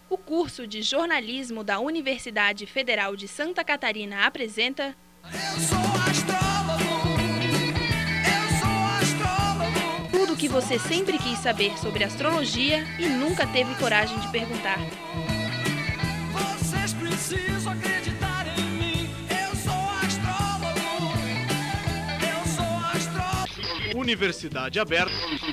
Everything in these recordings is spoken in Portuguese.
O curso de jornalismo da Universidade Federal de Santa Catarina apresenta... Eu sou astrônomo, eu sou astrônomo. Tudo o que você sempre quis saber sobre astrologia e nunca teve coragem de perguntar. Vocês precisam acreditar em mim. Eu sou astrônomo, eu sou astrônomo. Universidade aberta.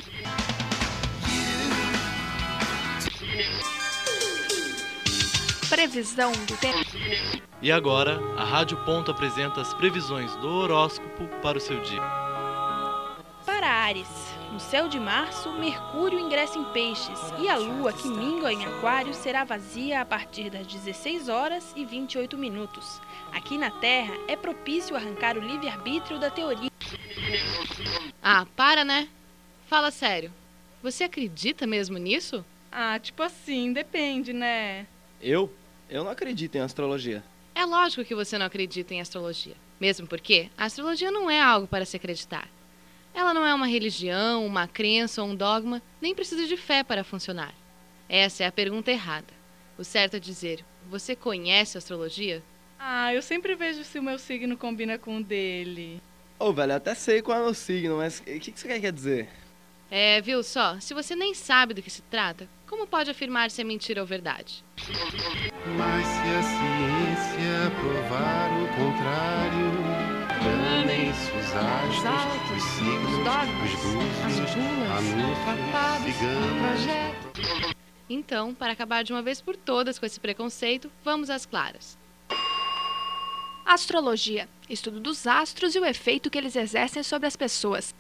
Previsão do tempo. E agora, a Rádio Ponto apresenta as previsões do horóscopo para o seu dia. Para Áries, no céu de março, Mercúrio ingressa em Peixes e a Lua, que mingua em Aquário, será vazia a partir das 16 horas e 28 minutos. Aqui na Terra, é propício arrancar o livre-arbítrio da teoria. Ah, para, né? Fala sério. Você acredita mesmo nisso? Ah, tipo assim, depende, né? Eu não acredito em astrologia. É lógico que você não acredita em astrologia. Mesmo porque a astrologia não é algo para se acreditar. Ela não é uma religião, uma crença ou um dogma, nem precisa de fé para funcionar. Essa é a pergunta errada. O certo é dizer, você conhece a astrologia? Ah, eu sempre vejo se o meu signo combina com o dele. Ô, velho, eu até sei qual é o meu signo, mas o que você quer dizer? Viu só? Se você nem sabe do que se trata, como pode afirmar se é mentira ou verdade? Mas se a ciência provar o contrário, danem-se os astros, os signos, os búzios, anúncios, ciganos. Então, para acabar de uma vez por todas com esse preconceito, vamos às claras. Astrologia, estudo dos astros e o efeito que eles exercem sobre as pessoas.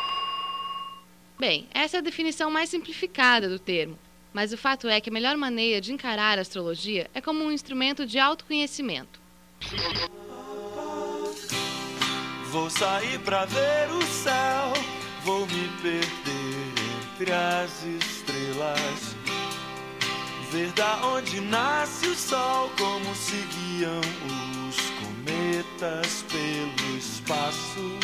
Bem, essa é a definição mais simplificada do termo, mas o fato é que a melhor maneira de encarar a astrologia é como um instrumento de autoconhecimento. Vou sair pra ver o céu, vou me perder entre as estrelas, ver da onde nasce o sol, como se guiam os cometas pelo espaço.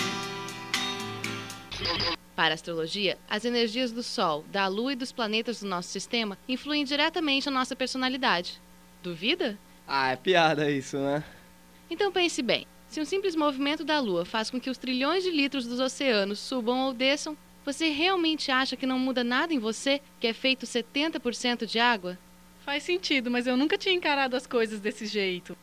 Para a astrologia, as energias do Sol, da Lua e dos planetas do nosso sistema influem diretamente na nossa personalidade. Duvida? Ah, é piada isso, né? Então pense bem, se um simples movimento da Lua faz com que os trilhões de litros dos oceanos subam ou desçam, você realmente acha que não muda nada em você, que é feito 70% de água? Faz sentido, mas eu nunca tinha encarado as coisas desse jeito.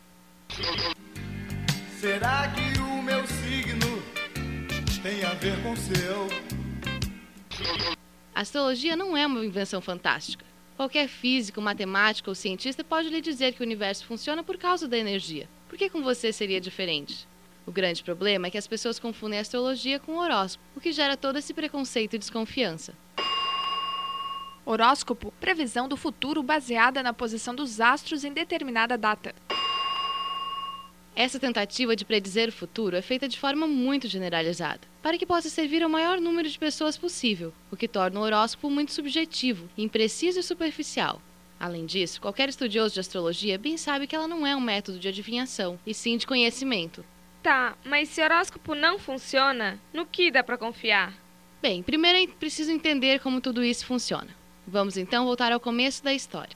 Será que o meu signo tem a ver com o seu? A astrologia não é uma invenção fantástica. Qualquer físico, matemático ou cientista pode lhe dizer que o universo funciona por causa da energia. Por que com você seria diferente? O grande problema é que as pessoas confundem a astrologia com o horóscopo, o que gera todo esse preconceito e desconfiança. Horóscopo, previsão do futuro baseada na posição dos astros em determinada data. Essa tentativa de predizer o futuro é feita de forma muito generalizada, para que possa servir ao maior número de pessoas possível, o que torna o horóscopo muito subjetivo, impreciso e superficial. Além disso, qualquer estudioso de astrologia bem sabe que ela não é um método de adivinhação, e sim de conhecimento. Tá, mas se horóscopo não funciona, no que dá pra confiar? Bem, primeiro é preciso entender como tudo isso funciona. Vamos então voltar ao começo da história.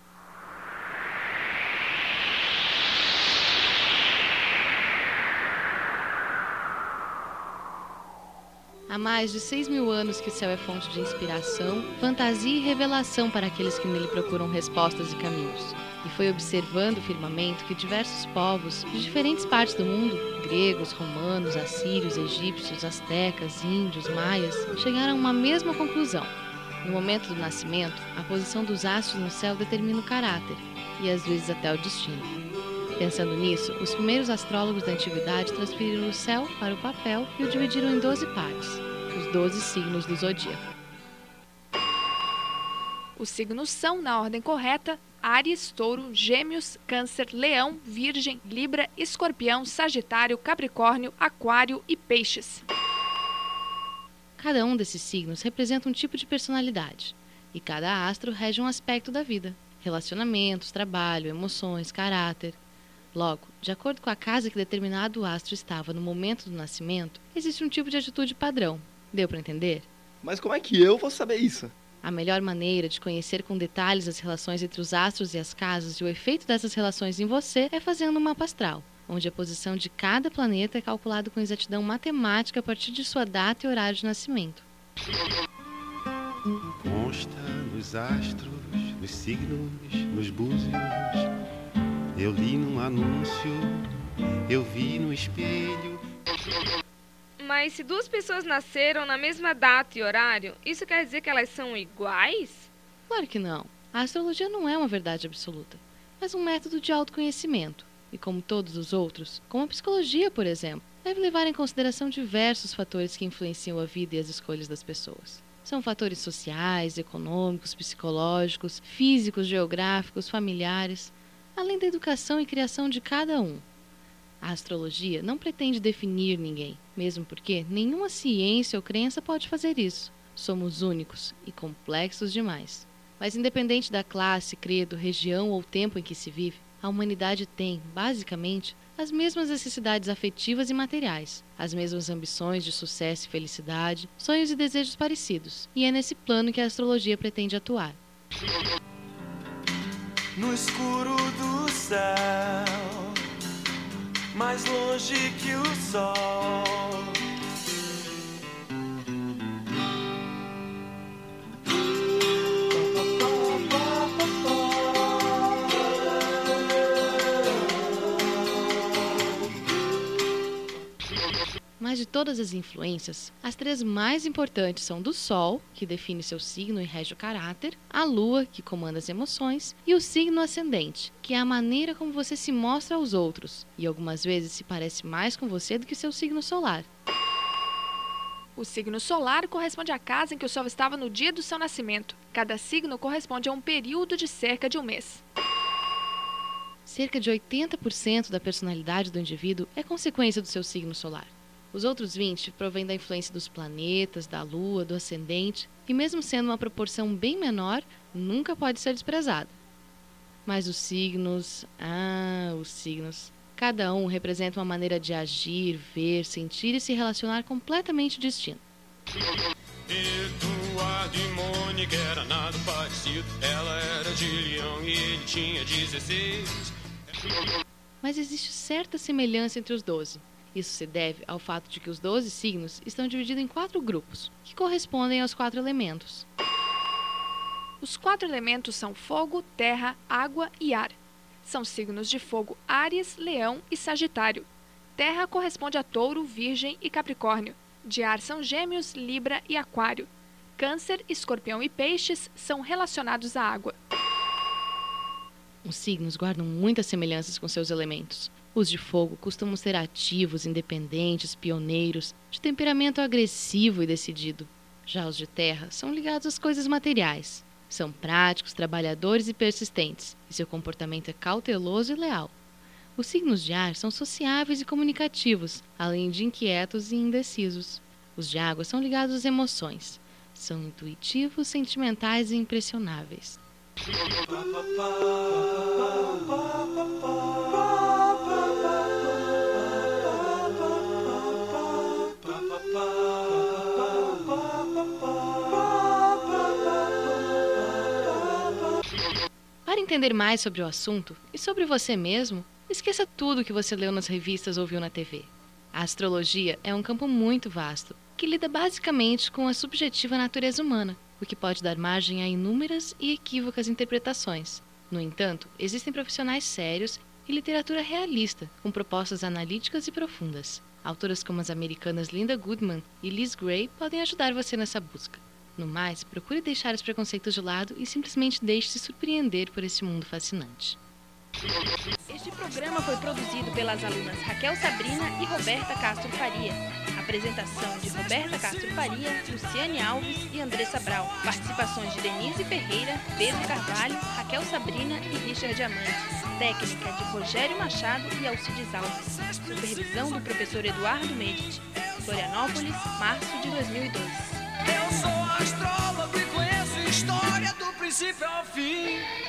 Há mais de 6.000 anos que o céu é fonte de inspiração, fantasia e revelação para aqueles que nele procuram respostas e caminhos. E foi observando o firmamento que diversos povos de diferentes partes do mundo, gregos, romanos, assírios, egípcios, astecas, índios, maias, chegaram a uma mesma conclusão. No momento do nascimento, a posição dos astros no céu determina o caráter, e às vezes até o destino. Pensando nisso, os primeiros astrólogos da antiguidade transferiram o céu para o papel e o dividiram em 12 partes, os 12 signos do zodíaco. Os signos são, na ordem correta, Áries, Touro, Gêmeos, Câncer, Leão, Virgem, Libra, Escorpião, Sagitário, Capricórnio, Aquário e Peixes. Cada um desses signos representa um tipo de personalidade, e cada astro rege um aspecto da vida, relacionamentos, trabalho, emoções, caráter. Logo, de acordo com a casa que determinado astro estava no momento do nascimento, existe um tipo de atitude padrão. Deu para entender? Mas como é que eu vou saber isso? A melhor maneira de conhecer com detalhes as relações entre os astros e as casas e o efeito dessas relações em você é fazendo um mapa astral, onde a posição de cada planeta é calculada com exatidão matemática a partir de sua data e horário de nascimento. Consta nos astros, nos signos, nos búzios. Eu li num anúncio, eu vi no espelho. Mas se duas pessoas nasceram na mesma data e horário, isso quer dizer que elas são iguais? Claro que não. A astrologia não é uma verdade absoluta, mas um método de autoconhecimento. E como todos os outros, como a psicologia, por exemplo, deve levar em consideração diversos fatores que influenciam a vida e as escolhas das pessoas. São fatores sociais, econômicos, psicológicos, físicos, geográficos, familiares, além da educação e criação de cada um. A astrologia não pretende definir ninguém, mesmo porque nenhuma ciência ou crença pode fazer isso. Somos únicos e complexos demais. Mas independente da classe, credo, região ou tempo em que se vive, a humanidade tem, basicamente, as mesmas necessidades afetivas e materiais, as mesmas ambições de sucesso e felicidade, sonhos e desejos parecidos, e é nesse plano que a astrologia pretende atuar. No escuro do céu, mais longe que o sol. Mas de todas as influências, as três mais importantes são do Sol, que define seu signo e rege o caráter, a Lua, que comanda as emoções, e o signo ascendente, que é a maneira como você se mostra aos outros, e algumas vezes se parece mais com você do que seu signo solar. O signo solar corresponde à casa em que o Sol estava no dia do seu nascimento. Cada signo corresponde a um período de cerca de um mês. Cerca de 80% da personalidade do indivíduo é consequência do seu signo solar. Os outros 20% provêm da influência dos planetas, da Lua, do ascendente, e mesmo sendo uma proporção bem menor, nunca pode ser desprezado. Mas os signos, cada um representa uma maneira de agir, ver, sentir e se relacionar completamente distinta. Eduardo e Mônica era nada parecido. Ela era de Leão e ele tinha 16. Mas existe certa semelhança entre os 12. Isso se deve ao fato de que os 12 signos estão divididos em 4 grupos, que correspondem aos 4 elementos. Os 4 elementos são fogo, terra, água e ar. São signos de fogo Áries, Leão e Sagitário. Terra corresponde a Touro, Virgem e Capricórnio. De ar são Gêmeos, Libra e Aquário. Câncer, Escorpião e Peixes são relacionados à água. Os signos guardam muitas semelhanças com seus elementos. Os de fogo costumam ser ativos, independentes, pioneiros, de temperamento agressivo e decidido. Já os de terra são ligados às coisas materiais. São práticos, trabalhadores e persistentes, e seu comportamento é cauteloso e leal. Os signos de ar são sociáveis e comunicativos, além de inquietos e indecisos. Os de água são ligados às emoções. São intuitivos, sentimentais e impressionáveis. Para entender mais sobre o assunto e sobre você mesmo, esqueça tudo o que você leu nas revistas ou viu na TV. A astrologia é um campo muito vasto, que lida basicamente com a subjetiva natureza humana, o que pode dar margem a inúmeras e equívocas interpretações. No entanto, existem profissionais sérios e literatura realista, com propostas analíticas e profundas. Autoras como as americanas Linda Goodman e Liz Gray podem ajudar você nessa busca. No mais, procure deixar os preconceitos de lado e simplesmente deixe-se surpreender por esse mundo fascinante. Este programa foi produzido pelas alunas Raquel Sabrina e Roberta Castro Faria. Apresentação de Roberta Castro Faria, Luciane Alves e Andressa Brau. Participações de Denise Ferreira, Pedro Carvalho, Raquel Sabrina e Richard Diamantes. Técnica de Rogério Machado e Alcides Alves. Supervisão do professor Eduardo Medici. Florianópolis, março de 2002. Eu sou astrólogo e conheço história do princípio ao fim.